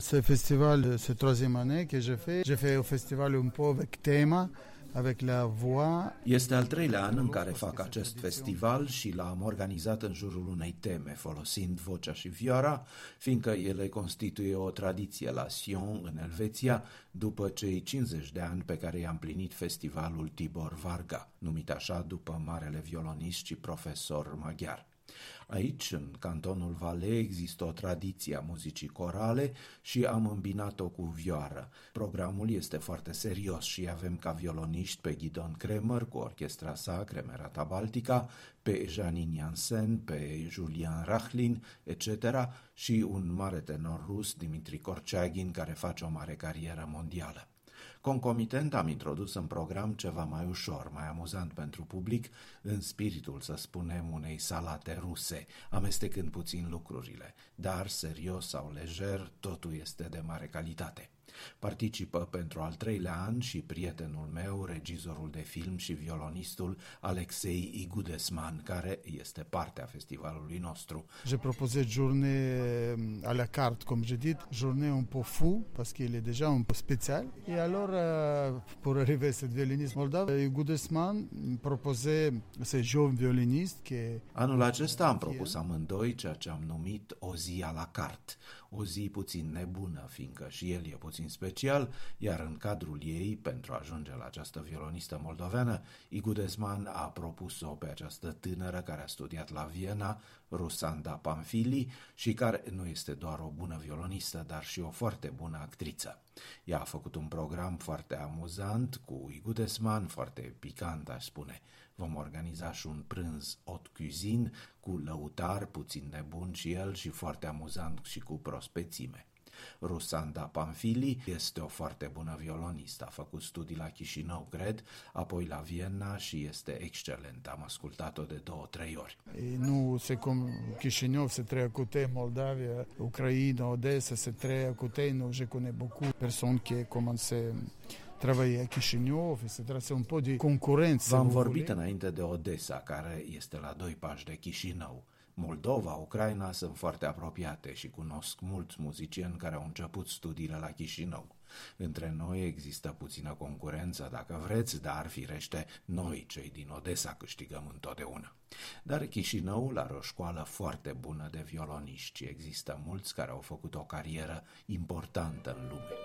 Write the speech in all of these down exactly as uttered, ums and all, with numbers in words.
Ce festival, c'est troisième année que je fais. Je fais un festival un peu avec thème, avec la voix. Este al treilea an în care fac acest festival și l-am organizat în jurul unei teme, folosind vocea și vioara, fiindcă ele constituie o tradiție la Sion, în Elveția, după cei cincizeci de ani pe care i-a împlinit festivalul Tibor Varga, numit așa după marele violonist și profesor maghiar. Aici, în cantonul Valais, există o tradiție a muzicii corale și am îmbinat-o cu vioară. Programul este foarte serios și avem ca violoniști pe Gidon Kremer cu orchestra sa, Kremerata Baltica, pe Janine Jansen, pe Julian Rachlin, et cetera și un mare tenor rus, Dimitri Korchagin, care face o mare carieră mondială. Concomitent am introdus în program ceva mai ușor, mai amuzant pentru public, în spiritul, să spunem, unei salate ruse, amestecând puțin lucrurile, dar serios sau lejer, totul este de mare calitate. Participă pentru al treilea an și prietenul meu, regizorul de film și violonistul Alexei Igudesman, care este parte a festivalului nostru. J'ai proposé journée à la carte, comme je dis, journée un peu fou, parce qu'il est déjà un peu spécial. Et alors, euh, pour arriver à cette violoniste moldave, Igudesman proposait ce jeune violoniste que... Anul acesta am propus amândoi ceea ce am numit o zi à la carte, o zi puțin nebună, fiindcă și el e puțin special, iar în cadrul ei, pentru a ajunge la această violonistă moldoveană, Igudesman a propus-o pe această tânără care a studiat la Viena, Rusanda Panfili, și care nu este doar o bună violonistă, dar și o foarte bună actriță. Ea a făcut un program foarte amuzant cu Igudesman, foarte picant, aș spune. Vom organiza și un prânz haute cuisine cu lăutar, puțin nebun și el și foarte amuzant și cu prospețime. Rusanda Panfili este o foarte bună violonistă, a făcut studii la Chișinău, cred, apoi la Viena și este excelentă. Am ascultat-o de două, trei ori. Et nous, c'est comme Chișinău, c'est très à côté, Moldavia, Ucraina, Odessa, c'est très à côté. Nous, je connais beaucoup de personnes qui ont commencé travailler à Chișinău, et cetera. C'est un peu de concurență. V-am vorbit înainte de Odessa, care este la doi pași de Chișinău. Moldova, Ucraina sunt foarte apropiate și cunosc mulți muzicieni care au început studiile la Chișinău. Între noi există puțină concurență, dacă vreți, dar firește noi, cei din Odessa, câștigăm întotdeauna. Dar Chișinăul are o școală foarte bună de violoniști și există mulți care au făcut o carieră importantă în lume.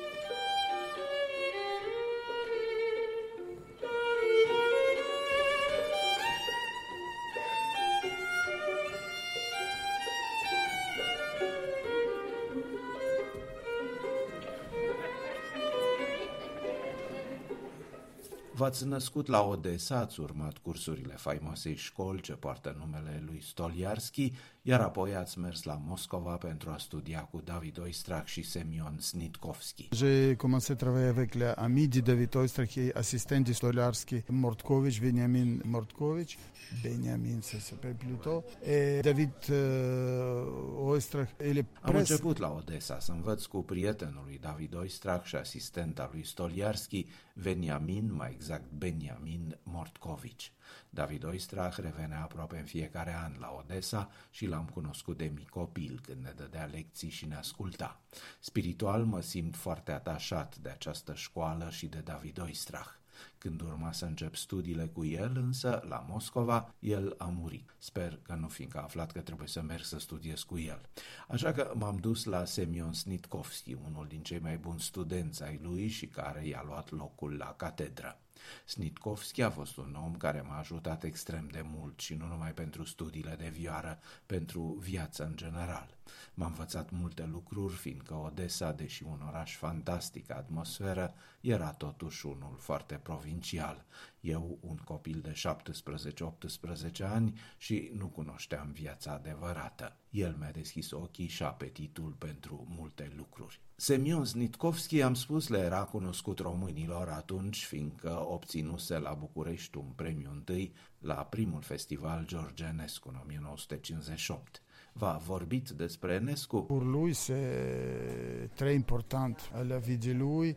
V-ați născut la Odessa, ați urmat cursurile faimoasei școli ce poartă numele lui Stoliarski, iar apoi ați mers la Moscova pentru a studia cu David Oistrakh și Semyon Snitkovski. J'ai commencé à travailler avec les amis de David Oistrakh et assistant de Stoliarski, Mordkovich, Veniamin Mordkovich, Benjamin ça s'appelle plutôt, et David uh, Oistrakh, il est Am început la Odessa să învăț cu prietenul lui David Oistrakh și asistenta lui Stoliarski, Veniamin, mai exact Benjamin Mordkovich. David Oistrakh revenea aproape în fiecare an la Odessa și l-am cunoscut de mic copil când ne dădea lecții și ne asculta. Spiritual mă simt foarte atașat de această școală și de David Oistrakh. Când urma să încep studiile cu el, însă, la Moscova, el a murit. Sper că nu, fiindcă a aflat că trebuie să merg să studiez cu el. Așa că m-am dus la Semyon Snitkovski, unul din cei mai buni studenți ai lui și care i-a luat locul la catedră. Snitkovski a fost un om care m-a ajutat extrem de mult și nu numai pentru studiile de vioară, pentru viața în general. M-a învățat multe lucruri, fiindcă Odessa, deși un oraș fantastic, atmosferă, era totuși unul foarte provincial. Eu, un copil de șaptesprezece-optsprezece ani și nu cunoșteam viața adevărată. El mi-a deschis ochii și apetitul pentru multe lucruri. Semyon Snitkovski, am spus, le era cunoscut românilor atunci, fiindcă obținuse la București un premiu întâi la primul festival George Enescu în o mie nouă sute cincizeci și opt. V-a vorbit despre Enescu? Pour lui, c'est très important à la vie de lui.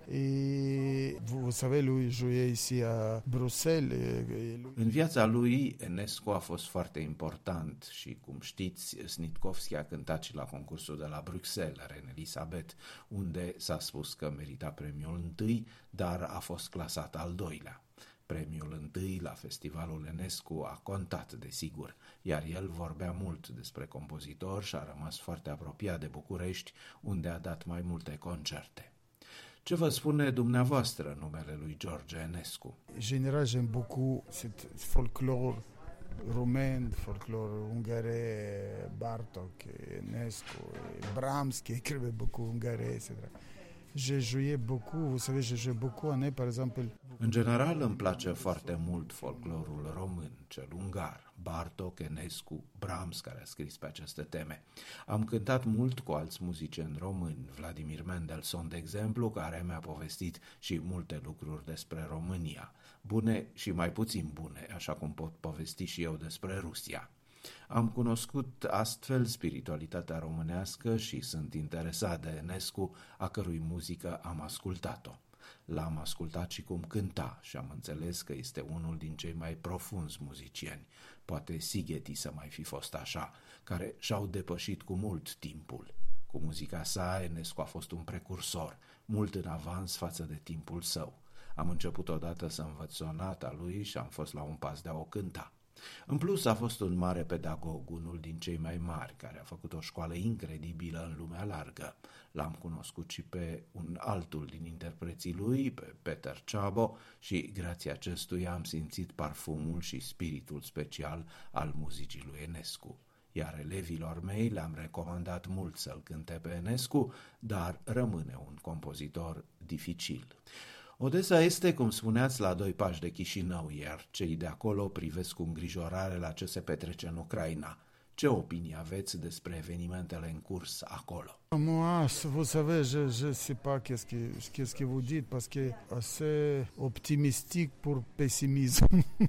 Et vous, vous savez, lui jouait ici à Bruxelles. Et, et lui... În viața lui, Enescu a fost foarte important și, cum știți, Snitkovski a cântat și la concursul de la Bruxelles, Reine Elisabeth, unde s-a spus că merita premiul întâi, dar a fost clasat al doilea. Premiul întâi la festivalul Enescu a contat, desigur, iar el vorbea mult despre compozitor și a rămas foarte apropiat de București, unde a dat mai multe concerte. Ce vă spune dumneavoastră numele lui George Enescu? General, j'aime beaucoup cet folklore roumain, folklore ungherez, Bartók, Enescu, Brahms, qui écrivait beaucoup ungherez, et cetera. J'ai joué beaucoup, vous savez, j'ai joué beaucoup en par exemple. În general îmi place foarte mult folclorul român, cel ungar, Bartók, Enescu, Brahms, care a scris pe aceste teme. Am cântat mult cu alți muzicieni români, Vladimir Mendelssohn, de exemplu, care mi-a povestit și multe lucruri despre România, bune și mai puțin bune, așa cum pot povesti și eu despre Rusia. Am cunoscut astfel spiritualitatea românească și sunt interesat de Enescu, a cărui muzică am ascultat-o. L-am ascultat și cum cânta și am înțeles că este unul din cei mai profunzi muzicieni, poate Sigeti să mai fi fost așa, care și-au depășit cu mult timpul. Cu muzica sa, Enescu a fost un precursor, mult în avans față de timpul său. Am început odată să învăț sonata lui și am fost la un pas de a o cânta. În plus, a fost un mare pedagog, unul din cei mai mari, care a făcut o școală incredibilă în lumea largă. L-am cunoscut și pe un altul din interpreții lui, pe Peter Csabo, și grație acestuia am simțit parfumul și spiritul special al muzicii lui Enescu. Iar elevilor mei le-am recomandat mult să-l cânte pe Enescu, dar rămâne un compozitor dificil. Odessa este, cum spuneați, la doi pași de Chișinău, iar cei de acolo privesc cu îngrijorare la ce se petrece în Ucraina. Ce opinie aveți despre evenimentele în curs acolo? Moi, vous savez, je je sais pas qu'est-ce que qu'est-ce que vous dites parce que assez optimistique pour pessimisme.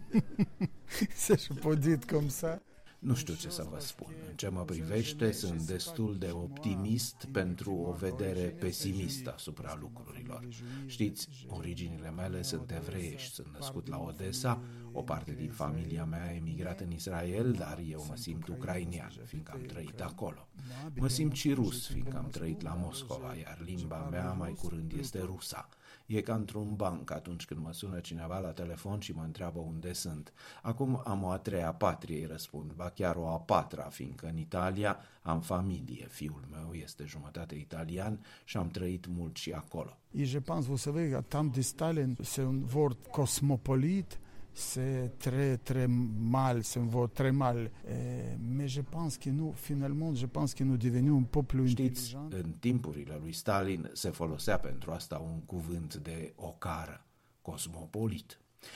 Ça je peux dire comme ça. Nu știu ce să vă spun. În ce mă privește, sunt destul de optimist pentru o vedere pesimistă asupra lucrurilor. Știți, originile mele sunt evreiești, sunt născut la Odessa, o parte din familia mea a emigrat în Israel, dar eu mă simt ucrainian, fiindcă am trăit acolo. Mă simt și rus, fiindcă am trăit la Moscova, iar limba mea mai curând este rusa. E ca într-un banc atunci când mă sună cineva la telefon și mă întreabă unde sunt. Acum am o a treia patrie, îi răspund, ba chiar o a patra, fiindcă în Italia am familie. Fiul meu este jumătate italian și am trăit mult și acolo. Et je pense, vous savez, à temps de Stalin, c'est un word cosmopolite. C'est très très mal, c'est un vot très mal. Euh, mais je pense que nous, finalement, je pense que nous devenons un peuple Știți, intelligent. în timpurile lui Stalin se folosea pentru asta un cuvânt de ocară, cosmopolit.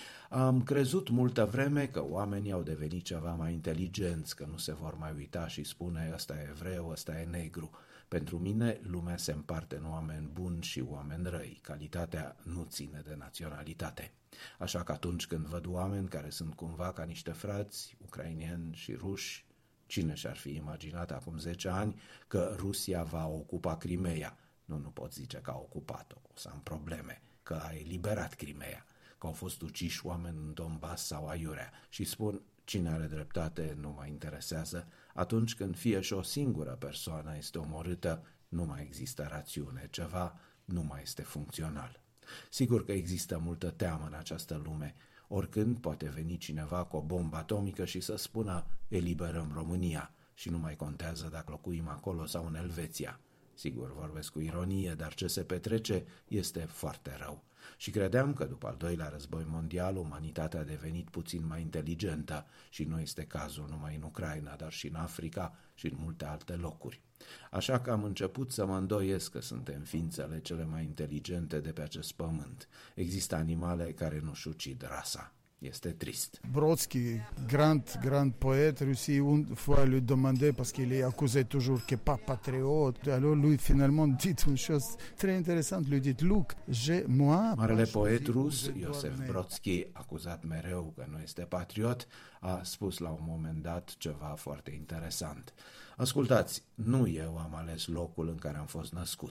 Am crezut multă vreme că oamenii au devenit ceva mai inteligenți, că nu se vor mai uita și spune ăsta e evreu, ăsta e negru. Pentru mine, lumea se împarte în oameni buni și oameni răi. Calitatea nu ține de naționalitate. Așa că atunci când văd oameni care sunt cumva ca niște frați, ucraineni și ruși, cine și-ar fi imaginat acum zece ani că Rusia va ocupa Crimeea? Nu, nu pot zice că a ocupat-o, o să am probleme, că a eliberat Crimeea, că au fost uciși oameni în Donbass sau aiurea și spun, cine are dreptate nu mă interesează, atunci când fie și o singură persoană este omorâtă, nu mai există rațiune, ceva nu mai este funcțional. Sigur că există multă teamă în această lume, oricând poate veni cineva cu o bombă atomică și să spună eliberăm România și nu mai contează dacă locuim acolo sau în Elveția. Sigur, vorbesc cu ironie, dar ce se petrece este foarte rău. Și credeam că după al doilea război mondial umanitatea a devenit puțin mai inteligentă și nu este cazul numai în Ucraina, dar și în Africa și în multe alte locuri. Așa că am început să mă îndoiesc că suntem ființele cele mai inteligente de pe acest pământ. Există animale care nu-și ucid rasa. Este trist. Brodsky, grand, grand poète, Russie, une fois lui demandait, parce qu'il est accusé toujours qu'il n'est pas patriote, alors lui finalement dit une chose très intéressante, lui dit, Luc, j'ai, moi... Marele poet rus, Iosef Brodsky, acuzat mereu că nu este patriot, a spus la un moment dat ceva foarte interesant. Ascultați, nu eu am ales locul în care am fost născut.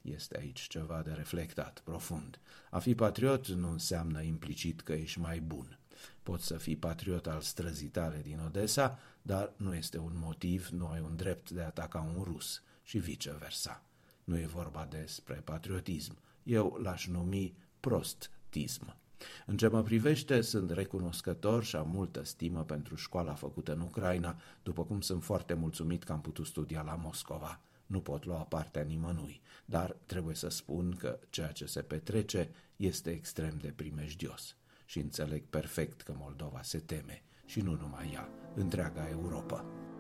Este aici ceva de reflectat profund. A fi patriot nu înseamnă implicit că ești mai bun. Poți să fii patriot al străzii tale din Odessa, dar nu este un motiv, nu ai un drept de a ataca un rus și viceversa. Nu e vorba despre patriotism. Eu l-aș numi prostism. În ce mă privește, sunt recunoscător și am multă stimă pentru școala făcută în Ucraina, după cum sunt foarte mulțumit că am putut studia la Moscova. Nu pot lua partea nimănui, dar trebuie să spun că ceea ce se petrece este extrem de primejdios. Și înțeleg perfect că Moldova se teme, și nu numai ea, întreaga Europa.